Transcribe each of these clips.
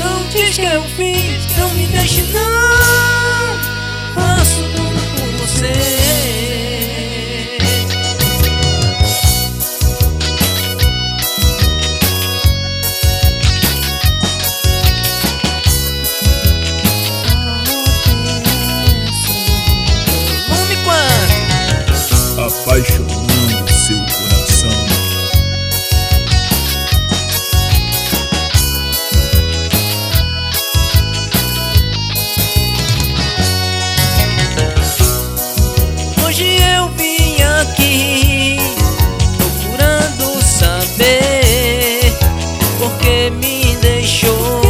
Não diz que eu fiz, não me deixe não. Faço tudo por você. Apaixonando seu coração. Hoje eu vim aqui procurando saber por que me deixou.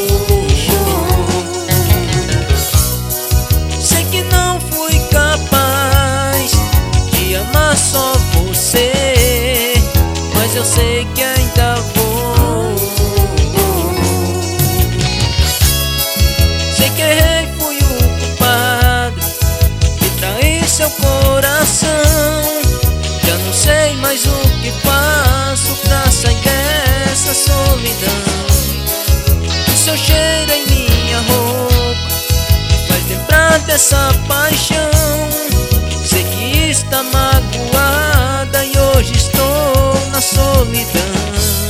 Sei que não fui capaz de amar só você, mas eu sei que ainda vou. Sei que errei, fui o culpado de trair seu coração. Já não sei mais o que faço pra sair dessa solidão. O seu cheiro em minha roupa faz lembrar dessa paixão. Sei que está magoada e hoje estou na solidão.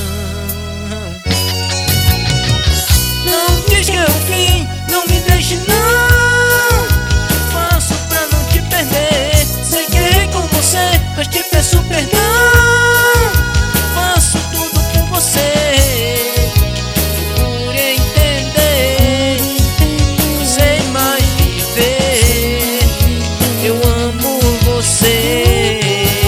Não diz que eu vim, não me deixe não. Faço pra não te perder. Sei que errei com você, mas te peço perdão. Faço tudo por você. Procure entender, não sei mais viver. Eu amo você.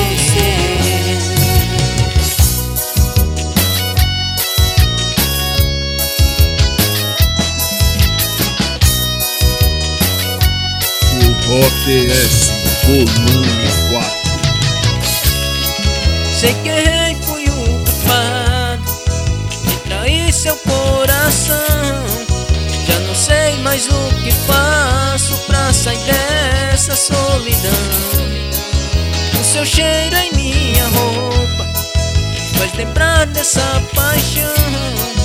O OPS Volume 4. Sei que errei, fui o culpado de trair seu coração. Já não sei mais o que faço pra sair dessa solidão. O seu cheiro em minha roupa faz lembrar dessa paixão.